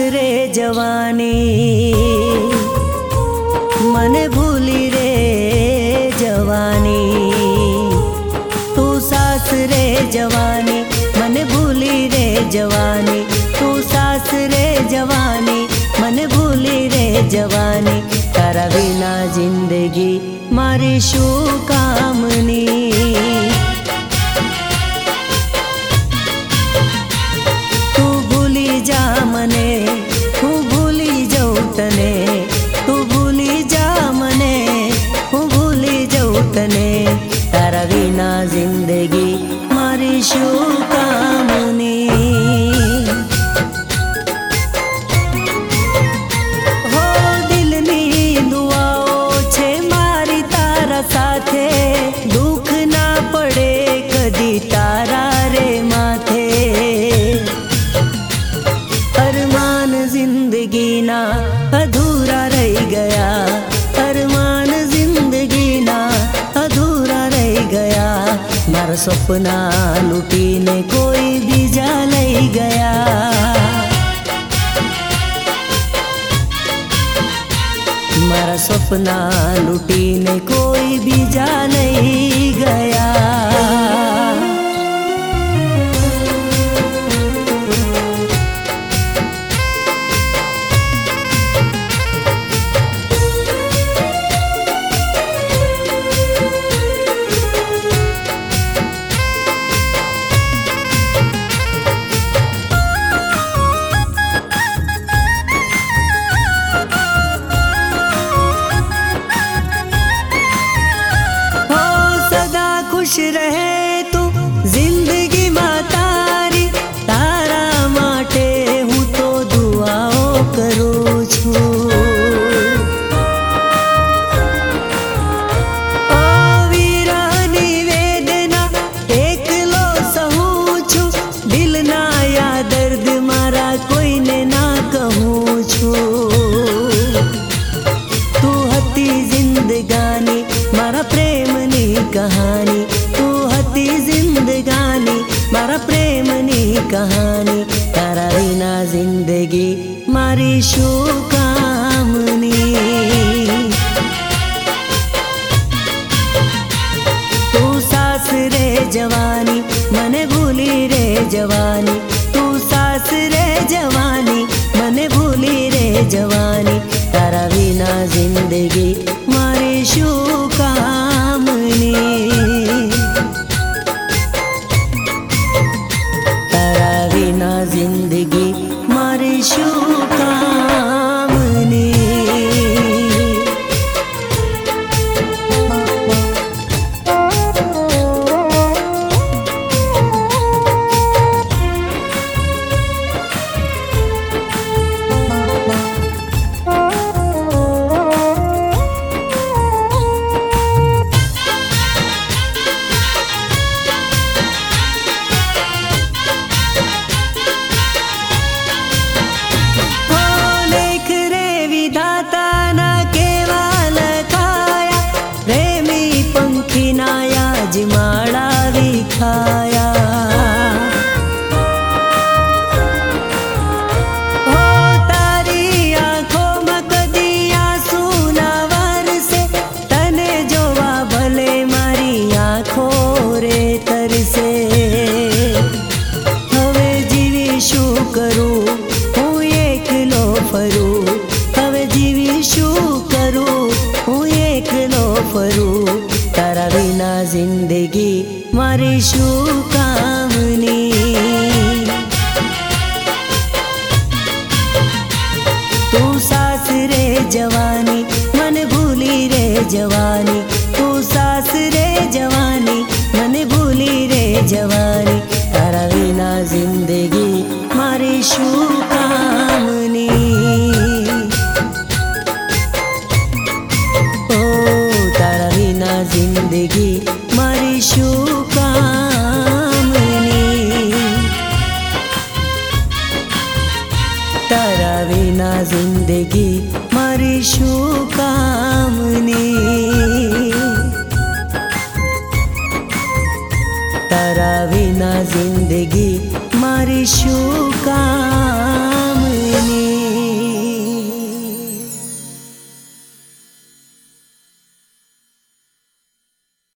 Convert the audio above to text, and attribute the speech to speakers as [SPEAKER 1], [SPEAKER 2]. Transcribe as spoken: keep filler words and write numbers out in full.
[SPEAKER 1] रे जवानी मने भूली रे जवानी, तू सास रे जवानी मने भूली रे जवानी, तू सास रे जवानी मने भूली रे जवानी। तारा विना जिंदगी मारी शू कामनी, तू भूली जा मने हूँ भूली जाऊँ तने, तू भूली जा मने हूँ भूली जाऊँ तने। तारा विना जिंदगी मारी शू कामनी। हो दिलनी दुआओ छे मारी तारा साथे, दुख ना पड़े कदी तारा रे माथे। अरमान जिंदगी ना अधूरा रह गया, अरमान जिंदगी ना अधूरा रह गया। मारा सपना लूटीने कोई बीजा ले गया, मारा सपना लूटीने कोई बीजा ले गया। खुश रहे तू जिंदगी मां तारी, तारा माटे हूँ तो दुआओ करूँ छू। ओ वीरानी वेदना एकलो सहूँ छू, दिल ना या दर्द मारा कोई ने ना कहूँ छू। तू हती जिंदगानी मारा प्रेमनी कहानी, जिंदगानी मारा प्रेमनी कहानी। तारा विना जिंदगी मारी शू कामनी। तू सास रे जवानी मने भूली रे जवानी, तू सास रे जवानी मने भूली रे जवानी। तारा विना जिंदगी मारी शू कामनी। जिंदगी मारी शू कामनी। माड़ा विखाया हो तारी आँखों में कदी आंसू ना वरसे, तने जोवा भले मारी आँखों रे तरसे। हवे जीवी शू करूँ हूँ एकलो फरूँ, हवे जीवी शू करूँ हूँ एकलो फरूँ। तारा विना जिंदगी मारी शू कामनी। तू सास रे जवानी मन भूली रे जवानी, तू सास रे जवानी मन भूली रे जवानी। तारा विना जिंदगी मारी शू कामनी। जिंदगी मारी शू कामनी। तारा विना जिंदगी मारी शू कामनी। तारा विना जिंदगी मारी शू काम।